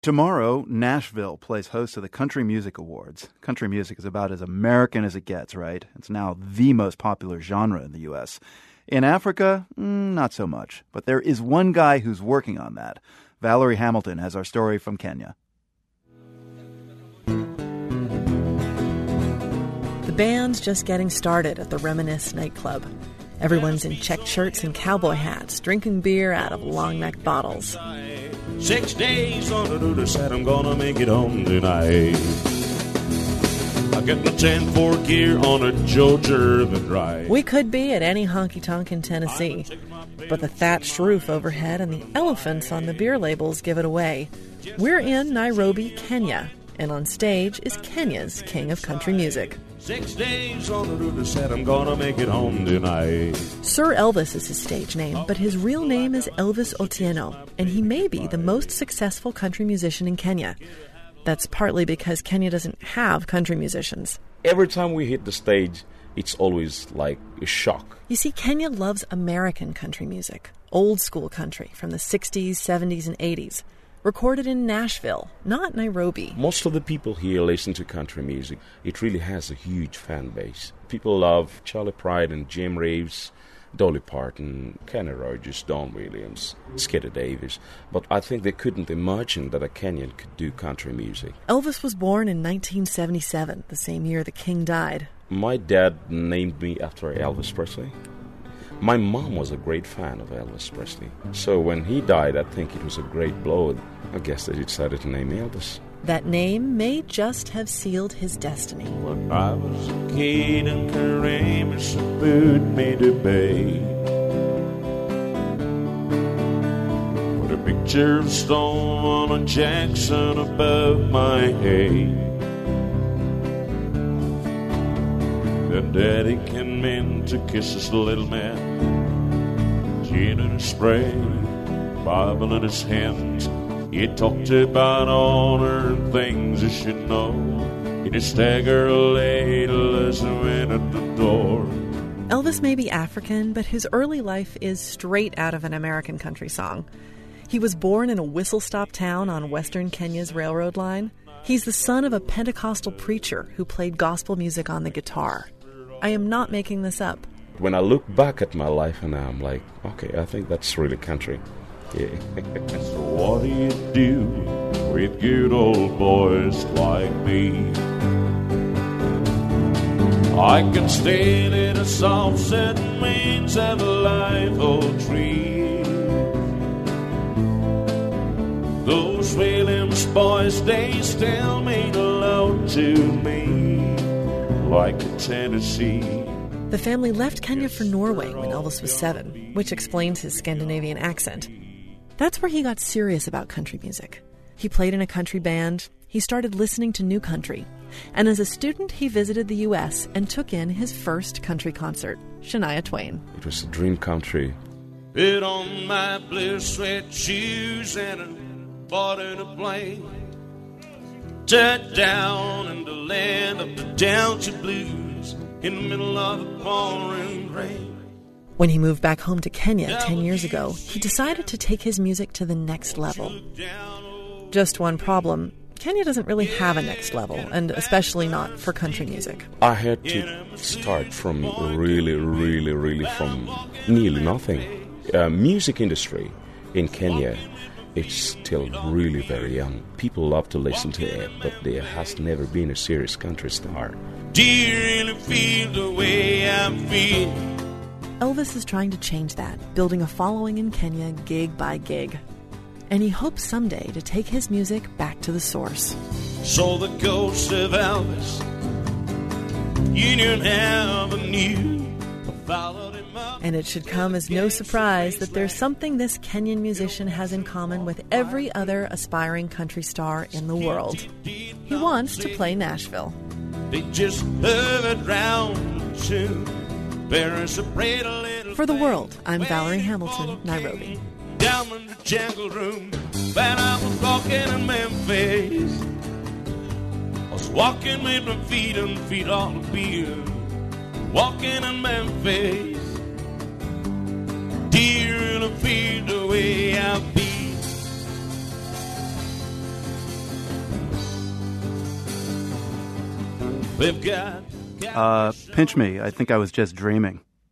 Tomorrow, Nashville plays host to the Country Music Awards. Country music is about as American as it gets, right? It's now the most popular genre in the U.S. In Africa, not so much. But there is one guy who's working on that. Valerie Hamilton has our story from Kenya. The band's just getting started at the Reminisce nightclub. Everyone's in checked shirts and cowboy hats, drinking beer out of long-necked bottles. 6 days on the road, said I'm gonna make it home tonight. I got my 10-4 gear on a Georgia the drive. We could be at any honky-tonk in Tennessee, but the thatched roof overhead and the elephants on the beer labels give it away. We're in Nairobi, Kenya, and on stage is Kenya's king of country music. 6 days on the road, said I'm gonna make it home tonight. Sir Elvis is his stage name, but his real name is Elvis Otieno, and he may be the most successful country musician in Kenya. That's partly because Kenya doesn't have country musicians. Every time we hit the stage, it's always like a shock. You see, Kenya loves American country music, old school country from the 60s, 70s, and 80s. Recorded in Nashville, not Nairobi. Most of the people here listen to country music. It really has a huge fan base. People love Charlie Pride and Jim Reeves, Dolly Parton, Kenny Rogers, Don Williams, Skidder Davis. But I think they couldn't imagine that a Kenyan could do country music. Elvis was born in 1977, the same year the king died. My dad named me after Elvis Presley. My mom was a great fan of Elvis Presley. So when he died, I think it was a great blow. I guess they decided to name me Elvis. That name may just have sealed his destiny. When I was a kid and Karamus food me to bed, with a picture of Stone and Jackson above my head. Then Daddy came in to kiss his little man, gin in his spray, Bible in his hands. He talked about honor and things you should know. He just staggered a ladle as he went at the door. Elvis may be African, but his early life is straight out of an American country song. He was born in a whistle-stop town on western Kenya's railroad line. He's the son of a Pentecostal preacher who played gospel music on the guitar. I am not making this up. When I look back at my life and I'm like, okay, I think that's really country. Yeah. So what do with good old boys like me? I can stand in a soft set means of a live old tree. Those Williams boys, they still mean a lot to me, like Tennessee. The family left Kenya for Norway when Elvis was 7, which explains his Scandinavian accent. That's where he got serious about country music. He played in a country band, he started listening to new country, and as a student he visited the U.S. and took in his first country concert, Shania Twain. It was a dream country. Put on my blue suede shoes and I bought in a plane. Touched down in the land of the Delta Blues in the middle of the pouring rain. When he moved back home to Kenya 10 years ago, he decided to take his music to the next level. Just one problem. Kenya doesn't really have a next level, and especially not for country music. I had to start from really from nearly nothing. Music industry in Kenya, it's still really very young. People love to listen to it, but there has never been a serious country star. Do you really feel the way I feel? Elvis is trying to change that, building a following in Kenya gig by gig. And he hopes someday to take his music back to the source. So the ghost of Elvis, Union Avenue, followed him up. And it should come as no surprise that there's something this Kenyan musician has in common with every other aspiring country star in the world. He wants to play Nashville. They just hovered round the tune. For The World, I'm Valerie Hamilton, Nairobi. Down in the jungle room, when I was walking in Memphis, I was walking with my feet and feet on the beer. Walking in Memphis, dear, and I feel the way I feel. They've got Pinch Me, I Think I Was Just Dreaming.